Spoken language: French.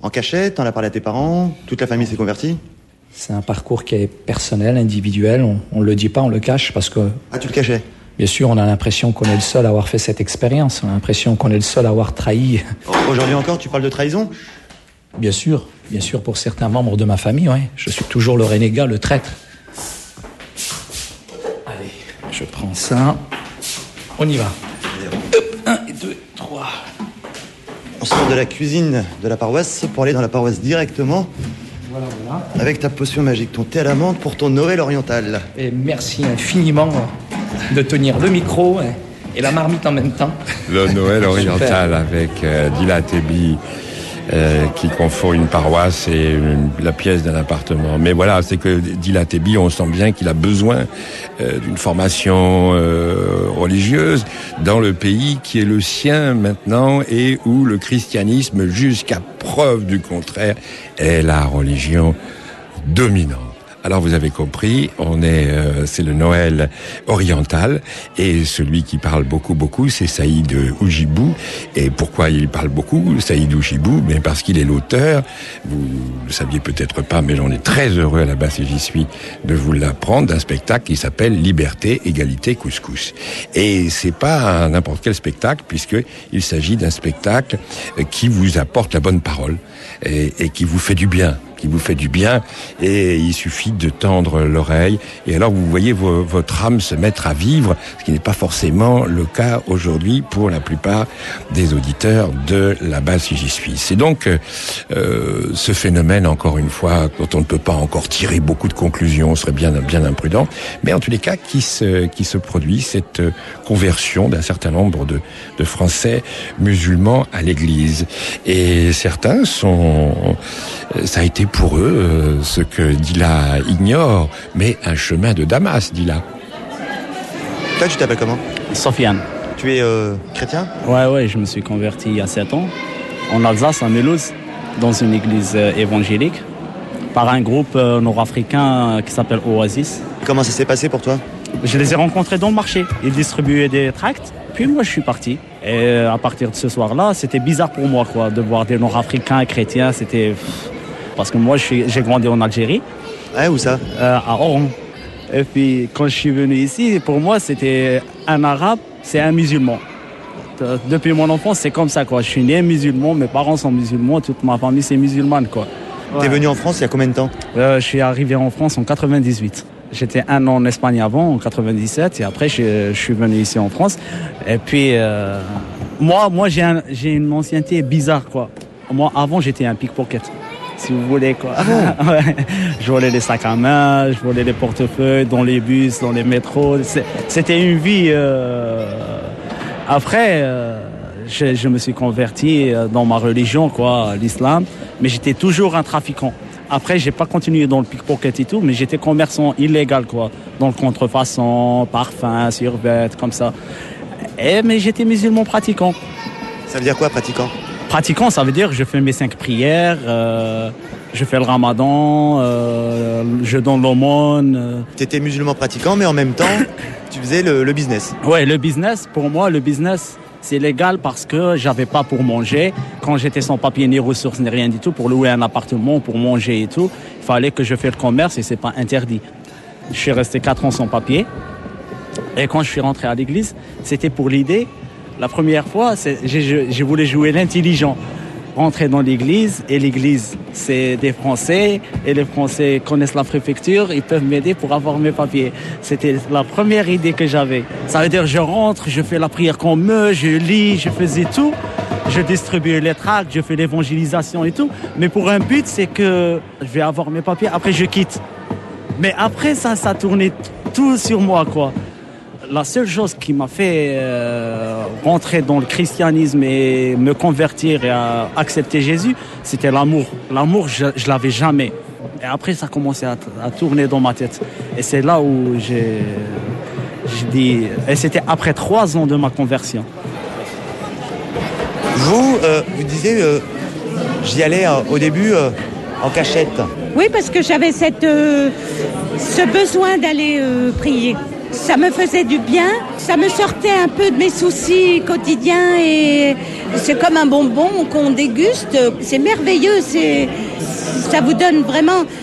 En cachette, t'en as parlé à tes parents, toute la famille s'est convertie? C'est un parcours qui est personnel, individuel, on le dit pas, on le cache parce que... Ah, tu le cachais? Bien sûr, on a l'impression qu'on est le seul à avoir fait cette expérience, on a l'impression qu'on est le seul à avoir trahi. Aujourd'hui encore, tu parles de trahison? Bien sûr, pour certains membres de ma famille, oui. Je suis toujours le renégat, le traître. Allez, je prends ça. On y va. Hop, 1, 2, 3. On sort de la cuisine de la paroisse pour aller dans la paroisse directement. Voilà. Avec ta potion magique, ton thé à la menthe pour ton Noël oriental. Et merci infiniment de tenir le micro et la marmite en même temps. Le Noël oriental avec Dila Tebi qui confond une paroisse et la pièce d'un appartement. Mais voilà, c'est que Dila Tebi, on sent bien qu'il a besoin d'une formation religieuse dans le pays qui est le sien maintenant et où le christianisme, jusqu'à preuve du contraire, est la religion dominante. Alors vous avez compris, c'est le Noël oriental et celui qui parle beaucoup, c'est Saïd Oujibou. Et pourquoi il parle beaucoup, Saïd Oujibou? Mais parce qu'il est l'auteur. Vous le saviez peut-être pas, mais j'en ai très heureux à la base et j'y suis de vous l'apprendre, d'un spectacle qui s'appelle Liberté, Égalité, Couscous. Et c'est pas n'importe quel spectacle puisque il s'agit d'un spectacle qui vous apporte la bonne parole et qui vous fait du bien. Et il suffit de tendre l'oreille et alors vous voyez votre âme se mettre à vivre, ce qui n'est pas forcément le cas aujourd'hui pour la plupart des auditeurs de la base si j'y suis. C'est donc ce phénomène, encore une fois, dont on ne peut pas encore tirer beaucoup de conclusions, ce serait bien imprudent, mais en tous les cas qui se produit, cette conversion d'un certain nombre de Français musulmans à l'Église. Et certains ça a été pour eux ce que Dila ignore, mais un chemin de Damas, Dila. Toi, tu t'appelles comment? Sofiane. Tu es chrétien? Ouais, je me suis converti il y a 7 ans, en Alsace, à Mulhouse, dans une église évangélique, par un groupe nord-africain qui s'appelle Oasis. Comment ça s'est passé pour toi? Je les ai rencontrés dans le marché. Ils distribuaient des tracts, puis moi je suis parti. Et à partir de ce soir-là, c'était bizarre pour moi de voir des nord-africains chrétiens, c'était... Parce que moi, j'ai grandi en Algérie. Ouais, où ça? À Oran. Et puis, quand je suis venu ici, pour moi, c'était un arabe, c'est un musulman. Depuis mon enfance, c'est comme ça, Je suis né musulman, mes parents sont musulmans, toute ma famille, c'est musulmane, T'es venu en France il y a combien de temps? Je suis arrivé en France en 98. J'étais 1 an en Espagne avant, en 97, et après, je suis venu ici en France. Et puis, moi, j'ai une ancienneté bizarre, Moi, avant, j'étais un pickpocket. Si vous voulez, Ouais. Je volais les sacs à main, je volais les portefeuilles dans les bus, dans les métros. C'était une vie... Après, je me suis converti dans ma religion, l'islam, mais j'étais toujours un trafiquant. Après, j'ai pas continué dans le pickpocket et tout, mais j'étais commerçant illégal, dans le contrefaçon, parfum, survêt, comme ça. Mais j'étais musulman pratiquant. Ça veut dire quoi, pratiquant? Pratiquant, ça veut dire que je fais mes 5 prières, je fais le ramadan, je donne l'aumône. Tu étais musulman pratiquant, mais en même temps, tu faisais le business. Ouais, le business, pour moi, c'est légal parce que j'avais pas pour manger. Quand j'étais sans papier, ni ressources, ni rien du tout, pour louer un appartement, pour manger et tout, il fallait que je fasse le commerce et c'est pas interdit. Je suis resté 4 ans sans papier. Et quand je suis rentré à l'église, c'était pour l'idée. La première fois, j'ai voulu jouer l'intelligent. Rentrer dans l'église, et l'église, c'est des Français, et les Français connaissent la préfecture, ils peuvent m'aider pour avoir mes papiers. C'était la première idée que j'avais. Ça veut dire, je rentre, je fais la prière comme eux, je lis, je faisais tout. Je distribue les tracts, je fais l'évangélisation et tout. Mais pour un but, c'est que je vais avoir mes papiers, après je quitte. Mais après, ça tournait tout sur moi, La seule chose qui m'a fait rentrer dans le christianisme et me convertir et accepter Jésus, c'était l'amour. L'amour, je l'avais jamais. Et après, ça a commencé à tourner dans ma tête. Et c'est là où j'ai dit... Et c'était après 3 ans de ma conversion. Vous disiez, j'y allais au début en cachette. Oui, parce que j'avais ce besoin d'aller prier. Ça me faisait du bien, ça me sortait un peu de mes soucis quotidiens et c'est comme un bonbon qu'on déguste. C'est merveilleux. Ça vous donne vraiment